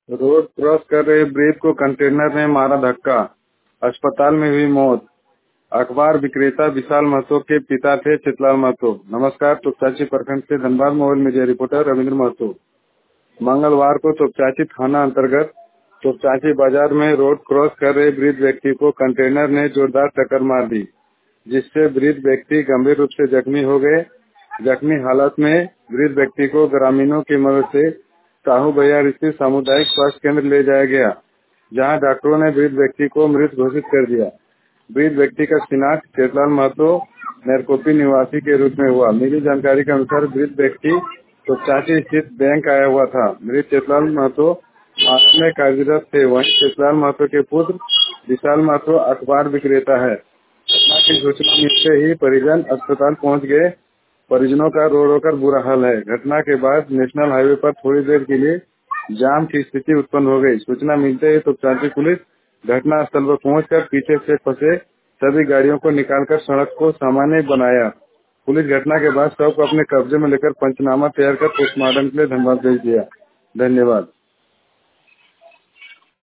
Road cross कर रहे breathe को कंटेनर ने मारा धक्का, अस्पताल में हुई मौत। अखबार विक्रेता विशाल महतो के पिता थे चितलाल महतो। नमस्कार, तोपचांची प्रखंड से Dhanbad mobile media reporter Ravindra Mahto. मंगलवार को तोपचांची थाना अंतर्गत तोपचांची बाजार में रोड क्रॉस कर रहे वृद्ध व्यक्ति को कंटेनर ने जोरदार टक्कर मार दी, जिससे वृद्ध व्यक्ति गंभीर रूप से जख्मी हो गए। जख्मी हालत में वृद्ध व्यक्ति को ग्रामीणों की मदद से साहू बयार स्थित सामुदायिक स्वास्थ्य केंद्र ले जाया गया, जहां डॉक्टरों ने वृद्ध व्यक्ति को मृत घोषित कर दिया। वृद्ध व्यक्ति का शिनाख्त चितलाल महतो नेरकोपी निवासी के रूप में हुआ। मिली जानकारी के अनुसार वृद्ध व्यक्ति तोपचांची स्थित बैंक आया हुआ था। मृत चितलाल महतो महाराष्ट्र में कार्यरत थे। वहीं चितलाल महतो के पुत्र विशाल महतो अखबार विक्रेता है। घटना की सूचना मिलते ही परिजन अस्पताल पहुंच गए। परिजनों का रो रो कर बुरा हाल है। घटना के बाद नेशनल हाईवे पर थोड़ी देर के लिए जाम की स्थिति उत्पन्न हो गई। सूचना मिलते ही तोपचांची पुलिस घटना स्थल पर पहुंचकर पीछे से फंसे सभी गाड़ियों को निकालकर सड़क को सामान्य बनाया। पुलिस घटना के बाद शव को अपने कब्जे में लेकर पंचनामा तैयार कर पोस्टमार्टम के लिए धनबाद भेज दिया। धन्यवाद।